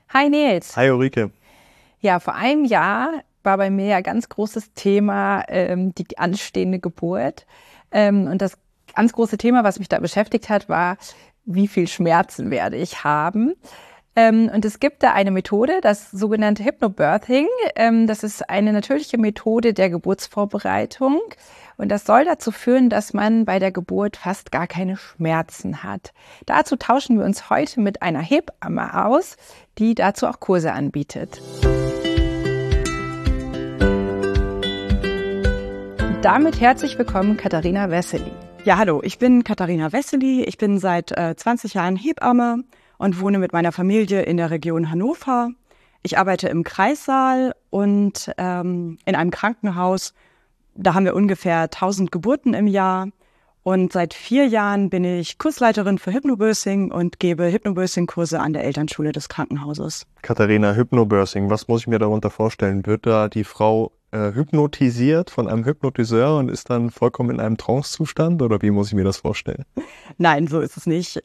Hi Nils. Hi Ulrike. Ja, vor einem Jahr war bei mir ja ganz großes Thema die anstehende Geburt. Und das ganz große Thema, was mich da beschäftigt hat, war, wie viel Schmerzen werde ich haben? Und es gibt da eine Methode, das sogenannte Hypnobirthing. Das ist eine natürliche Methode der Geburtsvorbereitung. Und das soll dazu führen, dass man bei der Geburt fast gar keine Schmerzen hat. Dazu tauschen wir uns heute mit einer Hebamme aus, die dazu auch Kurse anbietet. Und damit herzlich willkommen, Katharina Wessely. Ja, hallo, ich bin Katharina Wessely. Ich bin seit 20 Jahren Hebamme und wohne mit meiner Familie in der Region Hannover. Ich arbeite im Kreissaal und in einem Krankenhaus. Da haben wir ungefähr 1000 Geburten im Jahr. Und seit 4 Jahren bin ich Kursleiterin für Hypnobirthing und gebe Hypnobirthing-Kurse an der Elternschule des Krankenhauses. Katharina, Hypnobirthing, was muss ich mir darunter vorstellen? Wird da die Frau hypnotisiert von einem Hypnotiseur und ist dann vollkommen in einem Trancezustand oder wie muss ich mir das vorstellen? Nein, so ist es nicht.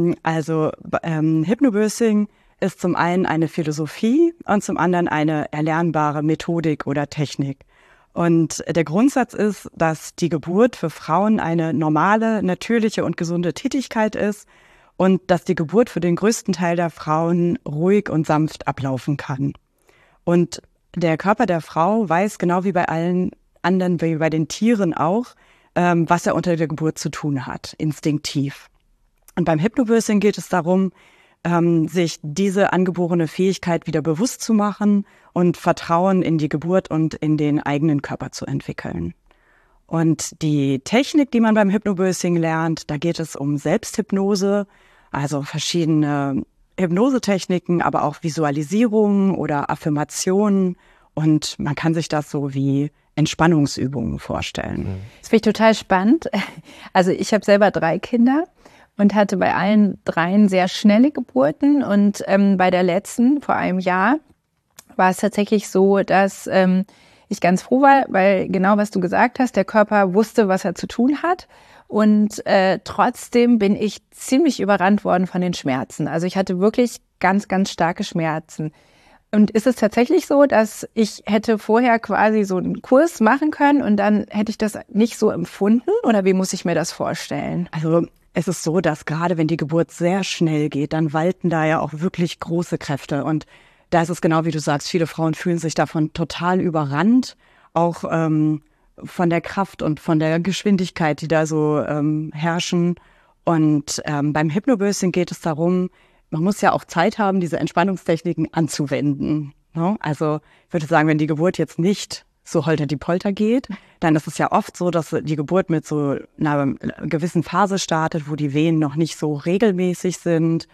Hypnobirthing ist zum einen eine Philosophie und zum anderen eine erlernbare Methodik oder Technik. Und der Grundsatz ist, dass die Geburt für Frauen eine normale, natürliche und gesunde Tätigkeit ist und dass die Geburt für den größten Teil der Frauen ruhig und sanft ablaufen kann. Und der Körper der Frau weiß genau wie bei allen anderen, wie bei den Tieren auch, was er unter der Geburt zu tun hat, instinktiv. Und beim Hypnobirthing geht es darum, sich diese angeborene Fähigkeit wieder bewusst zu machen und Vertrauen in die Geburt und in den eigenen Körper zu entwickeln. Und die Technik, die man beim Hypnobirthing lernt, da geht es um Selbsthypnose, also verschiedene Hypnosetechniken, aber auch Visualisierungen oder Affirmationen. Und man kann sich das so wie Entspannungsübungen vorstellen. Das finde ich total spannend. Also ich habe selber 3 Kinder. Und hatte bei allen 3 sehr schnelle Geburten. Und bei der letzten, vor einem Jahr, war es tatsächlich so, dass ich ganz froh war, weil genau was du gesagt hast, der Körper wusste, was er zu tun hat. Und trotzdem bin ich ziemlich überrannt worden von den Schmerzen. Also ich hatte wirklich ganz, ganz starke Schmerzen. Und ist es tatsächlich so, dass ich hätte vorher quasi so einen Kurs machen können und dann hätte ich das nicht so empfunden? Oder wie muss ich mir das vorstellen? Also es ist so, dass gerade wenn die Geburt sehr schnell geht, dann walten da ja auch wirklich große Kräfte. Und da ist es genau wie du sagst, viele Frauen fühlen sich davon total überrannt, auch von der Kraft und von der Geschwindigkeit, die da so herrschen. Und beim Hypnobirthing geht es darum, man muss ja auch Zeit haben, diese Entspannungstechniken anzuwenden. Ne? Also ich würde sagen, wenn die Geburt jetzt nicht so holter-die-Polter geht, dann ist es ja oft so, dass die Geburt mit so einer gewissen Phase startet, wo die Wehen noch nicht so regelmäßig sind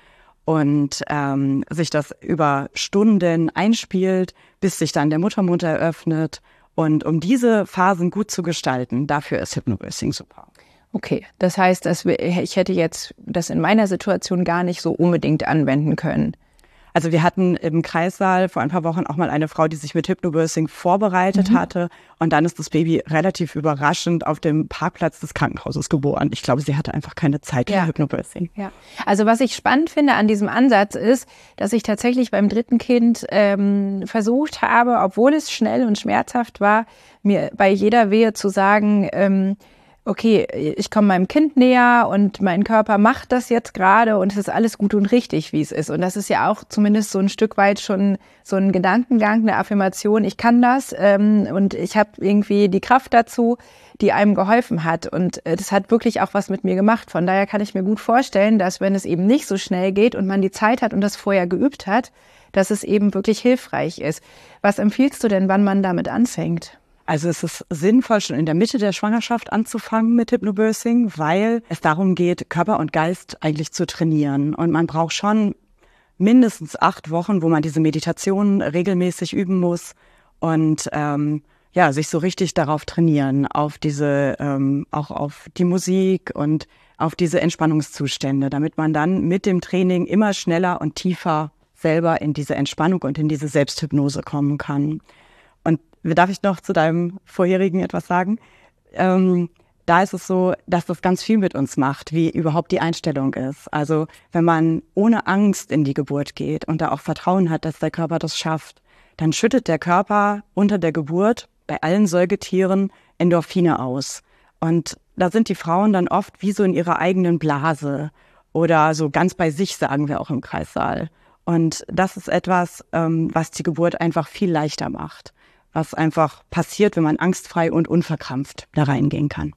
und sich das über Stunden einspielt, bis sich dann der Muttermund eröffnet. Und um diese Phasen gut zu gestalten, dafür ist Hypnobirthing super. Okay, das heißt, ich hätte jetzt das in meiner Situation gar nicht so unbedingt anwenden können. Also wir hatten im Kreissaal vor ein paar Wochen auch mal eine Frau, die sich mit Hypnobirthing vorbereitet hatte. Und dann ist das Baby relativ überraschend auf dem Parkplatz des Krankenhauses geboren. Ich glaube, sie hatte einfach keine Zeit für Hypnobirthing. Ja. Also was ich spannend finde an diesem Ansatz ist, dass ich tatsächlich beim 3. Kind versucht habe, obwohl es schnell und schmerzhaft war, mir bei jeder Wehe zu sagen, okay, ich komme meinem Kind näher und mein Körper macht das jetzt gerade und es ist alles gut und richtig, wie es ist. Und das ist ja auch zumindest so ein Stück weit schon so ein Gedankengang, eine Affirmation, ich kann das und ich habe irgendwie die Kraft dazu, die einem geholfen hat. Und das hat wirklich auch was mit mir gemacht. Von daher kann ich mir gut vorstellen, dass wenn es eben nicht so schnell geht und man die Zeit hat und das vorher geübt hat, dass es eben wirklich hilfreich ist. Was empfiehlst du denn, wann man damit anfängt? Also es ist sinnvoll, schon in der Mitte der Schwangerschaft anzufangen mit Hypnobirthing, weil es darum geht, Körper und Geist eigentlich zu trainieren. Und man braucht schon mindestens 8 Wochen, wo man diese Meditation regelmäßig üben muss und sich so richtig darauf trainieren, auf diese, auch auf die Musik und auf diese Entspannungszustände, damit man dann mit dem Training immer schneller und tiefer selber in diese Entspannung und in diese Selbsthypnose kommen kann. Und darf ich noch zu deinem vorherigen etwas sagen? da ist es so, dass das ganz viel mit uns macht, wie überhaupt die Einstellung ist. Also wenn man ohne Angst in die Geburt geht und da auch Vertrauen hat, dass der Körper das schafft, dann schüttet der Körper unter der Geburt bei allen Säugetieren Endorphine aus. Und da sind die Frauen dann oft wie so in ihrer eigenen Blase oder so ganz bei sich, sagen wir auch im Kreissaal. Und das ist etwas, was die Geburt einfach viel leichter macht, was einfach passiert, wenn man angstfrei und unverkrampft da reingehen kann.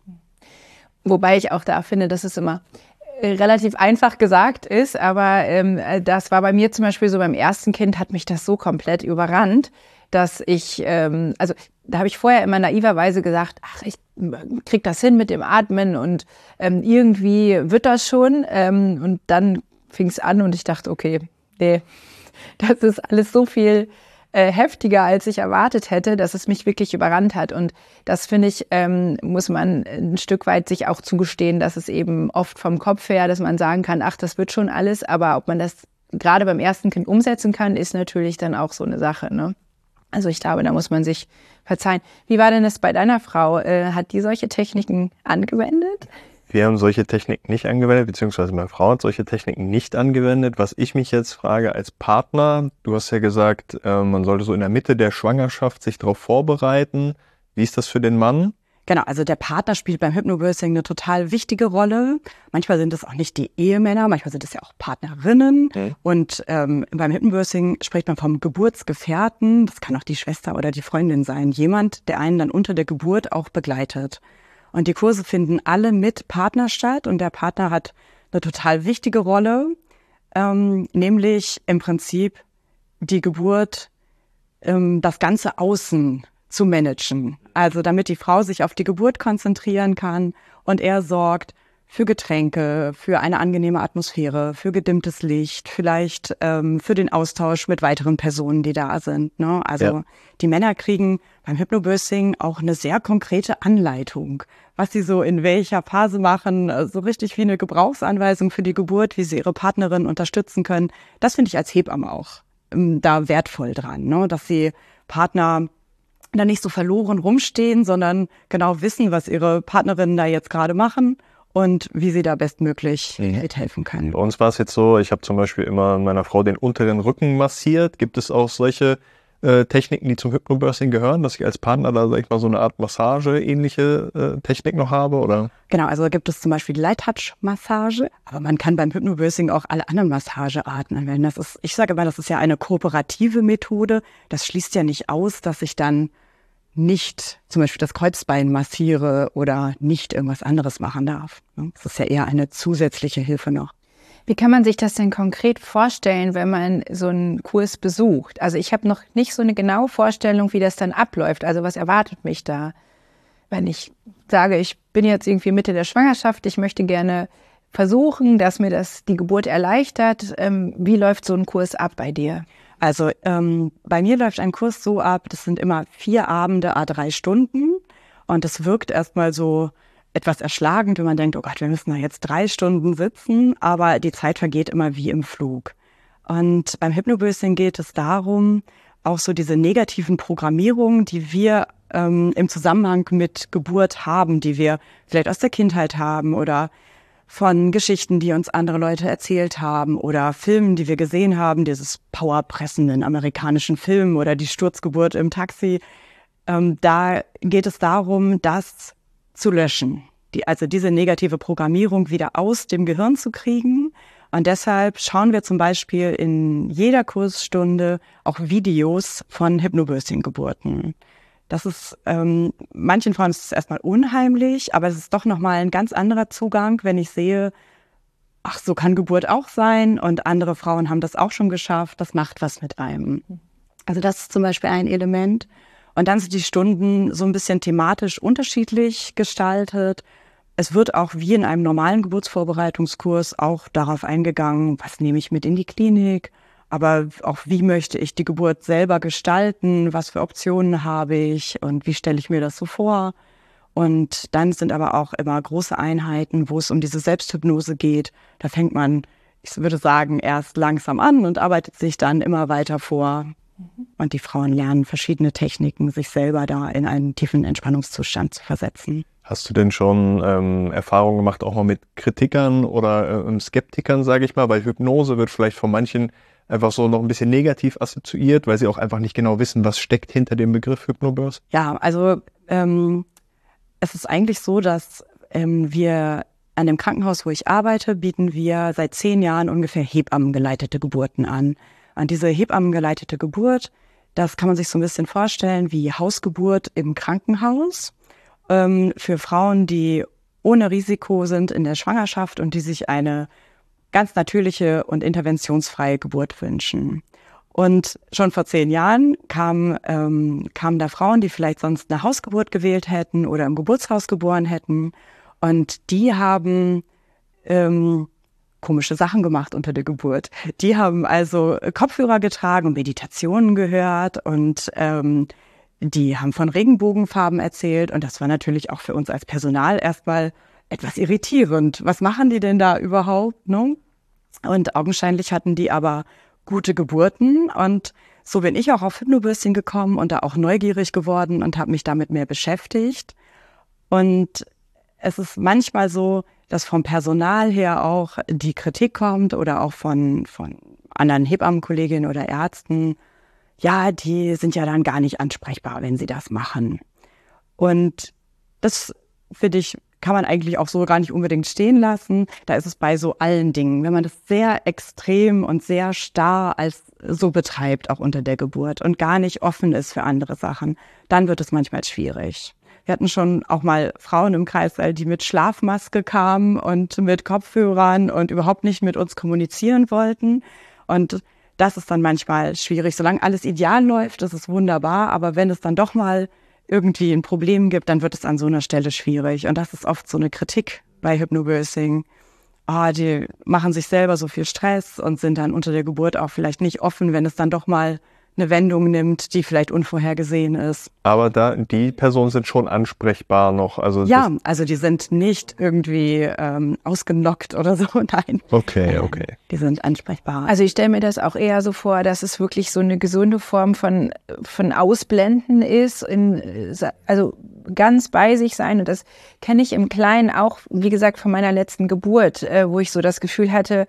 Wobei ich auch da finde, dass es immer relativ einfach gesagt ist, aber das war bei mir zum Beispiel so, beim ersten Kind hat mich das so komplett überrannt, dass ich, also da habe ich vorher immer naiverweise gesagt, ach, ich krieg das hin mit dem Atmen und irgendwie wird das schon. Und dann fing es an und ich dachte, okay, nee, das ist alles so viel heftiger, als ich erwartet hätte, dass es mich wirklich überrannt hat. Und das, finde ich, muss man ein Stück weit sich auch zugestehen, dass es eben oft vom Kopf her, dass man sagen kann, ach, das wird schon alles. Aber ob man das gerade beim ersten Kind umsetzen kann, ist natürlich dann auch so eine Sache, ne? Also ich glaube, da muss man sich verzeihen. Wie war denn das bei deiner Frau? Hat die solche Techniken angewendet? Wir haben solche Techniken nicht angewendet, beziehungsweise meine Frau hat solche Techniken nicht angewendet. Was ich mich jetzt frage als Partner, du hast ja gesagt, man sollte so in der Mitte der Schwangerschaft sich darauf vorbereiten. Wie ist das für den Mann? Genau, also der Partner spielt beim Hypnobirthing eine total wichtige Rolle. Manchmal sind es auch nicht die Ehemänner, manchmal sind es ja auch Partnerinnen. Okay. Und beim Hypnobirthing spricht man vom Geburtsgefährten. Das kann auch die Schwester oder die Freundin sein. Jemand, der einen dann unter der Geburt auch begleitet. Und die Kurse finden alle mit Partner statt. Und der Partner hat eine total wichtige Rolle, nämlich im Prinzip die Geburt, das ganze Außen zu managen. Also damit die Frau sich auf die Geburt konzentrieren kann und er sorgt für Getränke, für eine angenehme Atmosphäre, für gedimmtes Licht, vielleicht für den Austausch mit weiteren Personen, die da sind. Ne? Also Die Männer kriegen beim Hypnobirthing auch eine sehr konkrete Anleitung, was sie so in welcher Phase machen, so richtig wie eine Gebrauchsanweisung für die Geburt, wie sie ihre Partnerin unterstützen können. Das finde ich als Hebamme auch da wertvoll dran, ne? Dass sie Partner da nicht so verloren rumstehen, sondern genau wissen, was ihre Partnerinnen da jetzt gerade machen und wie sie da bestmöglich mithelfen können. Bei uns war es jetzt so, ich habe zum Beispiel immer meiner Frau den unteren Rücken massiert. Gibt es auch solche Techniken, die zum Hypnobirthing gehören, dass ich als Partner da, sag ich mal, so eine Art Massage-ähnliche Technik noch habe, oder? Genau, also gibt es zum Beispiel die Light-Touch-Massage, aber man kann beim Hypnobirthing auch alle anderen Massagearten anwenden. Ich sage immer, das ist ja eine kooperative Methode. Das schließt ja nicht aus, dass ich dann nicht zum Beispiel das Kreuzbein massiere oder nicht irgendwas anderes machen darf. Das ist ja eher eine zusätzliche Hilfe noch. Wie kann man sich das denn konkret vorstellen, wenn man so einen Kurs besucht? Also ich habe noch nicht so eine genaue Vorstellung, wie das dann abläuft. Also was erwartet mich da, wenn ich sage, ich bin jetzt irgendwie Mitte der Schwangerschaft, ich möchte gerne versuchen, dass mir das die Geburt erleichtert. Wie läuft so ein Kurs ab bei dir? Also bei mir läuft ein Kurs so ab, das sind immer 4 Abende, 3 Stunden. Und das wirkt erstmal so etwas erschlagend, wenn man denkt, oh Gott, wir müssen da jetzt 3 Stunden sitzen, aber die Zeit vergeht immer wie im Flug. Und beim Hypnobirthing geht es darum, auch so diese negativen Programmierungen, die wir im Zusammenhang mit Geburt haben, die wir vielleicht aus der Kindheit haben oder von Geschichten, die uns andere Leute erzählt haben oder Filmen, die wir gesehen haben, dieses powerpressenden amerikanischen Film oder die Sturzgeburt im Taxi. Da geht es darum, das zu löschen, also diese negative Programmierung wieder aus dem Gehirn zu kriegen. Und deshalb schauen wir zum Beispiel in jeder Kursstunde auch Videos von Hypnobirthing-Geburten. Das ist, manchen Frauen ist es erstmal unheimlich, aber es ist doch nochmal ein ganz anderer Zugang, wenn ich sehe, ach, so kann Geburt auch sein und andere Frauen haben das auch schon geschafft, das macht was mit einem. Also das ist zum Beispiel ein Element. Und dann sind die Stunden so ein bisschen thematisch unterschiedlich gestaltet. Es wird auch wie in einem normalen Geburtsvorbereitungskurs auch darauf eingegangen, was nehme ich mit in die Klinik, aber auch wie möchte ich die Geburt selber gestalten, was für Optionen habe ich und wie stelle ich mir das so vor. Und dann sind aber auch immer große Einheiten, wo es um diese Selbsthypnose geht. Da fängt man, ich würde sagen, erst langsam an und arbeitet sich dann immer weiter vor. und die Frauen lernen verschiedene Techniken, sich selber da in einen tiefen Entspannungszustand zu versetzen. Hast du denn schon Erfahrungen gemacht, auch mal mit Kritikern oder Skeptikern, sage ich mal? Weil Hypnose wird vielleicht von manchen einfach so noch ein bisschen negativ assoziiert, weil sie auch einfach nicht genau wissen, was steckt hinter dem Begriff Hypnobirth. Ja, also es ist eigentlich so, dass wir an dem Krankenhaus, wo ich arbeite, bieten wir seit 10 Jahren ungefähr hebammengeleitete Geburten an. Und diese hebammengeleitete Geburt, das kann man sich so ein bisschen vorstellen wie Hausgeburt im Krankenhaus. Für Frauen, die ohne Risiko sind in der Schwangerschaft und die sich eine ganz natürliche und interventionsfreie Geburt wünschen. Und schon vor 10 Jahren kamen da Frauen, die vielleicht sonst eine Hausgeburt gewählt hätten oder im Geburtshaus geboren hätten. Und die haben komische Sachen gemacht unter der Geburt. Die haben also Kopfhörer getragen und Meditationen gehört und die haben von Regenbogenfarben erzählt und das war natürlich auch für uns als Personal erstmal etwas irritierend. Was machen die denn da überhaupt, ne? Und augenscheinlich hatten die aber gute Geburten und so bin ich auch auf Hypnobirthing gekommen und da auch neugierig geworden und habe mich damit mehr beschäftigt. Und es ist manchmal so, dass vom Personal her auch die Kritik kommt oder auch von anderen Hebammenkolleginnen oder Ärzten, ja, die sind ja dann gar nicht ansprechbar, wenn sie das machen. Und das, finde ich, kann man eigentlich auch so gar nicht unbedingt stehen lassen. Da ist es bei so allen Dingen. Wenn man das sehr extrem und sehr starr als so betreibt, auch unter der Geburt und gar nicht offen ist für andere Sachen, dann wird es manchmal schwierig. Wir hatten schon auch mal Frauen im Kreißsaal, die mit Schlafmaske kamen und mit Kopfhörern und überhaupt nicht mit uns kommunizieren wollten. Und das ist dann manchmal schwierig. Solange alles ideal läuft, ist es wunderbar. Aber wenn es dann doch mal irgendwie ein Problem gibt, dann wird es an so einer Stelle schwierig. Und das ist oft so eine Kritik bei Hypnobirthing. Die machen sich selber so viel Stress und sind dann unter der Geburt auch vielleicht nicht offen, wenn es dann doch mal eine Wendung nimmt, die vielleicht unvorhergesehen ist. Aber die Personen sind schon ansprechbar noch. Also ja, also die sind nicht irgendwie ausgenockt oder so, nein. Okay. Die sind ansprechbar. Also ich stelle mir das auch eher so vor, dass es wirklich so eine gesunde Form von Ausblenden ist, also ganz bei sich sein. Und das kenne ich im Kleinen auch, wie gesagt, von meiner letzten Geburt, wo ich so das Gefühl hatte,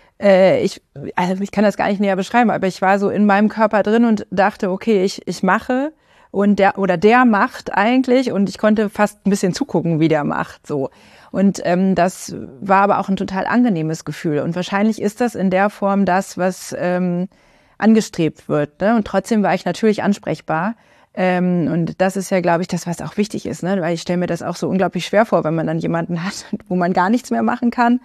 ich kann das gar nicht näher beschreiben, aber ich war so in meinem Körper drin und dachte, okay, ich mache und der macht eigentlich und ich konnte fast ein bisschen zugucken, wie der macht, so. Und das war aber auch ein total angenehmes Gefühl und wahrscheinlich ist das in der Form das, was angestrebt wird, ne? Und trotzdem war ich natürlich ansprechbar. Und das ist ja, glaube ich, das, was auch wichtig ist, ne? Weil ich stelle mir das auch so unglaublich schwer vor, wenn man dann jemanden hat, wo man gar nichts mehr machen kann.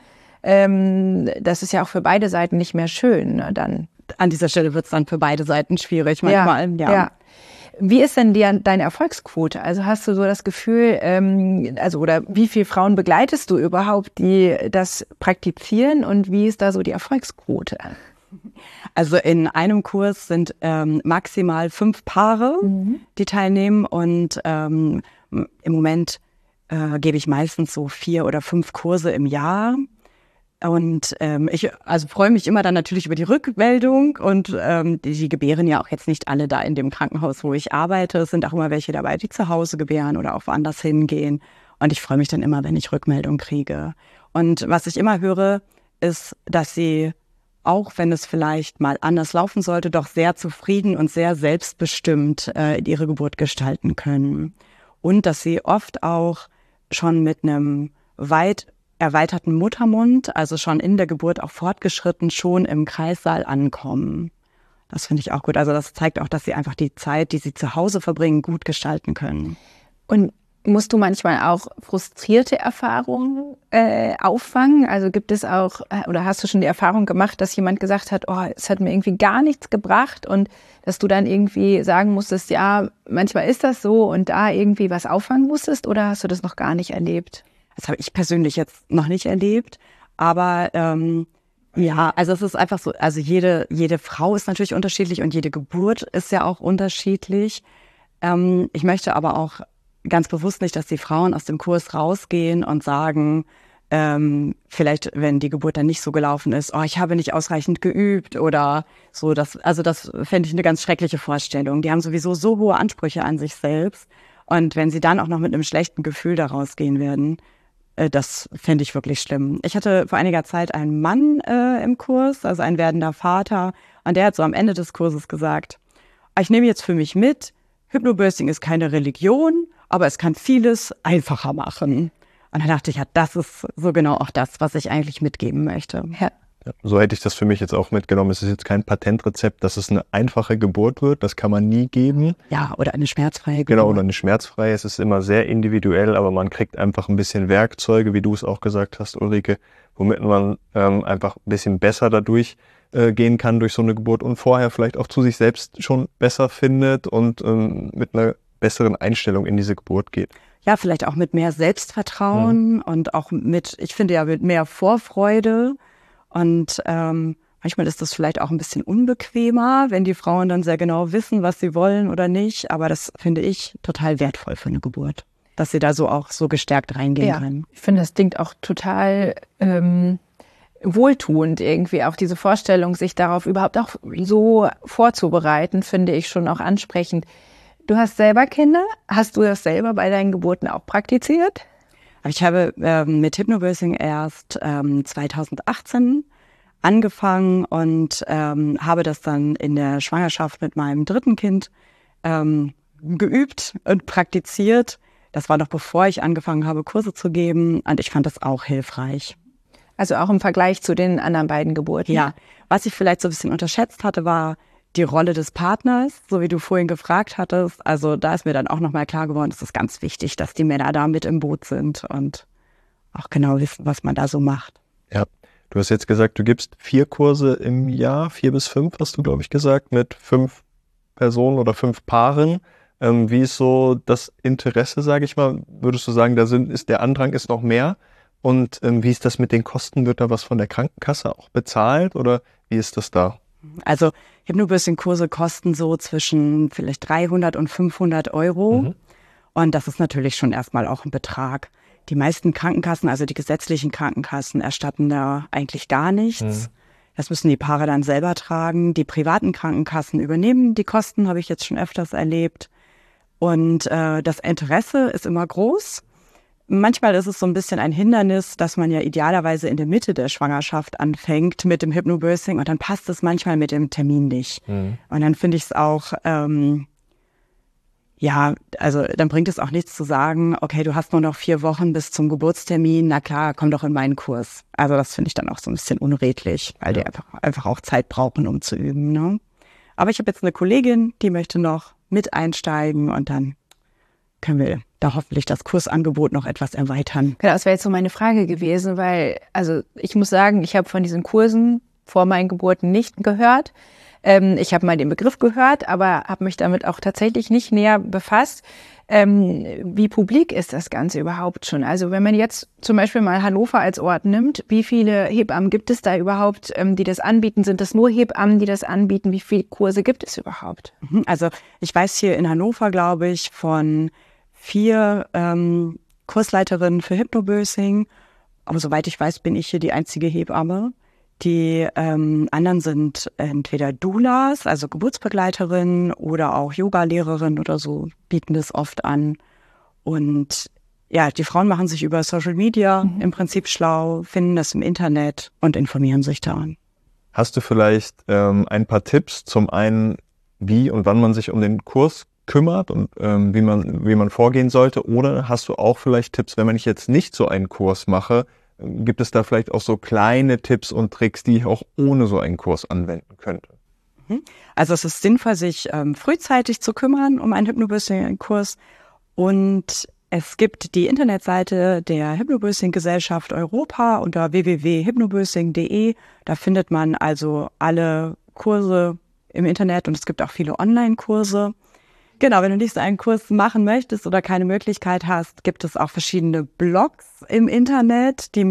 Das ist ja auch für beide Seiten nicht mehr schön, ne, dann. An dieser Stelle wird es dann für beide Seiten schwierig manchmal. Ja. Wie ist denn deine Erfolgsquote? Also hast du so das Gefühl, oder wie viele Frauen begleitest du überhaupt, die das praktizieren und wie ist da so die Erfolgsquote? Also in einem Kurs sind maximal 5 Paare, die teilnehmen und im Moment gebe ich meistens so 4 oder 5 Kurse im Jahr. Und ich freue mich immer dann natürlich über die Rückmeldung und die gebären ja auch jetzt nicht alle da in dem Krankenhaus, wo ich arbeite. Es sind auch immer welche dabei, die zu Hause gebären oder auch woanders hingehen. Und ich freue mich dann immer, wenn ich Rückmeldung kriege. Und was ich immer höre, ist, dass sie, auch wenn es vielleicht mal anders laufen sollte, doch sehr zufrieden und sehr selbstbestimmt ihre Geburt gestalten können. Und dass sie oft auch schon mit einem weit erweiterten Muttermund, also schon in der Geburt auch fortgeschritten, schon im Kreissaal ankommen. Das finde ich auch gut. Also das zeigt auch, dass sie einfach die Zeit, die sie zu Hause verbringen, gut gestalten können. Und musst du manchmal auch frustrierte Erfahrungen auffangen? Also gibt es auch, oder hast du schon die Erfahrung gemacht, dass jemand gesagt hat, oh, es hat mir irgendwie gar nichts gebracht und dass du dann irgendwie sagen musstest, ja, manchmal ist das so und da irgendwie was auffangen musstest oder hast du das noch gar nicht erlebt? Das habe ich persönlich jetzt noch nicht erlebt, aber also es ist einfach so, also jede Frau ist natürlich unterschiedlich und jede Geburt ist ja auch unterschiedlich. Ich möchte aber auch ganz bewusst nicht, dass die Frauen aus dem Kurs rausgehen und sagen, Vielleicht, wenn die Geburt dann nicht so gelaufen ist, oh, ich habe nicht ausreichend geübt oder so. Das fände ich eine ganz schreckliche Vorstellung. Die haben sowieso so hohe Ansprüche an sich selbst. Und wenn sie dann auch noch mit einem schlechten Gefühl daraus gehen werden, das fände ich wirklich schlimm. Ich hatte vor einiger Zeit einen Mann im Kurs, also ein werdender Vater, und der hat so am Ende des Kurses gesagt, ich nehme jetzt für mich mit, Hypnobirthing ist keine Religion, aber es kann vieles einfacher machen. Und dann dachte ich, ja, das ist so genau auch das, was ich eigentlich mitgeben möchte. Ja. Ja, so hätte ich das für mich jetzt auch mitgenommen. Es ist jetzt kein Patentrezept, dass es eine einfache Geburt wird. Das kann man nie geben. Ja, oder eine schmerzfreie Geburt. Genau, oder eine schmerzfreie. Es ist immer sehr individuell, aber man kriegt einfach ein bisschen Werkzeuge, wie du es auch gesagt hast, Ulrike, womit man einfach ein bisschen besser dadurch gehen kann durch so eine Geburt und vorher vielleicht auch zu sich selbst schon besser findet und mit einer besseren Einstellung in diese Geburt geht. Ja, vielleicht auch mit mehr Selbstvertrauen und auch ich finde ja, mit mehr Vorfreude. Und manchmal ist das vielleicht auch ein bisschen unbequemer, wenn die Frauen dann sehr genau wissen, was sie wollen oder nicht. Aber das finde ich total wertvoll für eine Geburt, dass sie da so auch so gestärkt reingehen können. Ich finde, das klingt auch total wohltuend irgendwie. Auch diese Vorstellung, sich darauf überhaupt auch so vorzubereiten, finde ich schon auch ansprechend. Du hast selber Kinder. Hast du das selber bei deinen Geburten auch praktiziert? Ich habe mit Hypnobirthing erst 2018 angefangen und habe das dann in der Schwangerschaft mit meinem dritten Kind geübt und praktiziert. Das war noch bevor ich angefangen habe, Kurse zu geben, und ich fand das auch hilfreich. Also auch im Vergleich zu den anderen beiden Geburten? Ja, was ich vielleicht so ein bisschen unterschätzt hatte, war die Rolle des Partners, so wie du vorhin gefragt hattest. Also da ist mir dann auch nochmal klar geworden, es ist ganz wichtig, dass die Männer da mit im Boot sind und auch genau wissen, was man da so macht. Ja, du hast jetzt gesagt, du gibst 4 Kurse im Jahr, 4 bis 5 hast du, glaube ich, gesagt, mit 5 Personen oder 5 Paaren. Wie ist so das Interesse, sage ich mal? Würdest du sagen, der Andrang ist noch mehr? Und wie ist das mit den Kosten? Wird da was von der Krankenkasse auch bezahlt oder wie ist das da? Also Hypnobirthing-Kurse kosten so zwischen vielleicht 300 und 500 Euro. Und das ist natürlich schon erstmal auch ein Betrag. Die meisten Krankenkassen, also die gesetzlichen Krankenkassen, erstatten da eigentlich gar nichts. Das müssen die Paare dann selber tragen. Die privaten Krankenkassen übernehmen die Kosten, habe ich jetzt schon öfters erlebt. Und das Interesse ist immer groß. Manchmal ist es so ein bisschen ein Hindernis, dass man ja idealerweise in der Mitte der Schwangerschaft anfängt mit dem Hypnobirthing und dann passt es manchmal mit dem Termin nicht. Und dann finde ich es auch, also dann bringt es auch nichts zu sagen, okay, du hast nur noch 4 Wochen bis zum Geburtstermin, na klar, komm doch in meinen Kurs. Also das finde ich dann auch so ein bisschen unredlich, weil die einfach auch Zeit brauchen, um zu üben. Ne? Aber ich habe jetzt eine Kollegin, die möchte noch mit einsteigen und dann können wir da hoffentlich das Kursangebot noch etwas erweitern. Genau, das wäre jetzt so meine Frage gewesen, weil, also ich muss sagen, ich habe von diesen Kursen vor meinen Geburten nicht gehört. Ich habe mal den Begriff gehört, aber habe mich damit auch tatsächlich nicht näher befasst. Wie publik ist das Ganze überhaupt schon? Also wenn man jetzt zum Beispiel mal Hannover als Ort nimmt, wie viele Hebammen gibt es da überhaupt, die das anbieten? Sind das nur Hebammen, die das anbieten? Wie viele Kurse gibt es überhaupt? Also ich weiß hier in Hannover, glaube ich, von 4 Kursleiterinnen für Hypnobirthing. Aber soweit ich weiß, bin ich hier die einzige Hebamme. Die anderen sind entweder Doulas, also Geburtsbegleiterinnen, oder auch Yoga-Lehrerinnen oder so, bieten das oft an. Und ja, die Frauen machen sich über Social Media im Prinzip schlau, finden das im Internet und informieren sich daran. Hast du vielleicht ein paar Tipps, zum einen, wie und wann man sich um den Kurs kümmert und wie man vorgehen sollte? Oder hast du auch vielleicht Tipps, wenn man jetzt nicht so einen Kurs mache, gibt es da vielleicht auch so kleine Tipps und Tricks, die ich auch ohne so einen Kurs anwenden könnte? Also es ist sinnvoll, sich frühzeitig zu kümmern um einen Hypnobirthing-Kurs. Und es gibt die Internetseite der Hypnobirthing-Gesellschaft Europa unter www.hypnobirthing.de. Da findet man also alle Kurse im Internet und es gibt auch viele Online-Kurse. Genau, wenn du nicht so einen Kurs machen möchtest oder keine Möglichkeit hast, gibt es auch verschiedene Blogs im Internet, die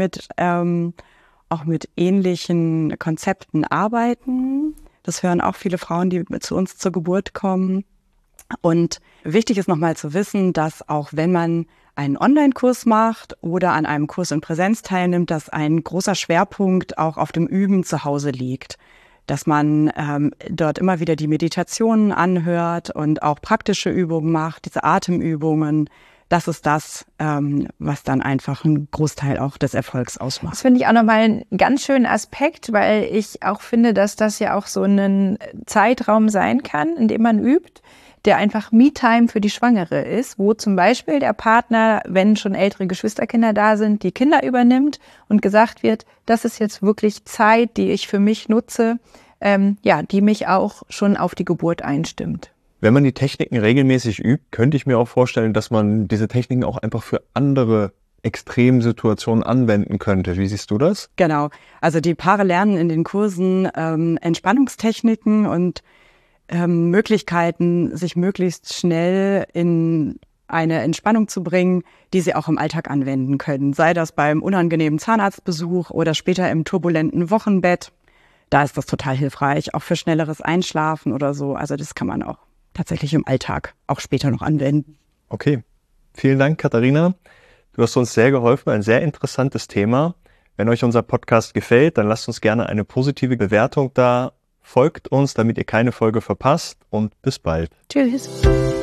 auch mit ähnlichen Konzepten arbeiten. Das hören auch viele Frauen, die zu uns zur Geburt kommen. Und wichtig ist nochmal zu wissen, dass auch wenn man einen Online-Kurs macht oder an einem Kurs in Präsenz teilnimmt, dass ein großer Schwerpunkt auch auf dem Üben zu Hause liegt. Dass man dort immer wieder die Meditationen anhört und auch praktische Übungen macht, diese Atemübungen. Das ist das, was dann einfach einen Großteil auch des Erfolgs ausmacht. Das finde ich auch nochmal einen ganz schönen Aspekt, weil ich auch finde, dass das ja auch so ein Zeitraum sein kann, in dem man übt, der einfach Me-Time für die Schwangere ist, wo zum Beispiel der Partner, wenn schon ältere Geschwisterkinder da sind, die Kinder übernimmt und gesagt wird, das ist jetzt wirklich Zeit, die ich für mich nutze, die mich auch schon auf die Geburt einstimmt. Wenn man die Techniken regelmäßig übt, könnte ich mir auch vorstellen, dass man diese Techniken auch einfach für andere Extremsituationen anwenden könnte. Wie siehst du das? Genau. Also die Paare lernen in den Kursen Entspannungstechniken und Möglichkeiten, sich möglichst schnell in eine Entspannung zu bringen, die sie auch im Alltag anwenden können. Sei das beim unangenehmen Zahnarztbesuch oder später im turbulenten Wochenbett. Da ist das total hilfreich, auch für schnelleres Einschlafen oder so. Also das kann man auch tatsächlich im Alltag auch später noch anwenden. Okay, vielen Dank, Katharina. Du hast uns sehr geholfen, ein sehr interessantes Thema. Wenn euch unser Podcast gefällt, dann lasst uns gerne eine positive Bewertung da. Folgt uns, damit ihr keine Folge verpasst und bis bald. Tschüss.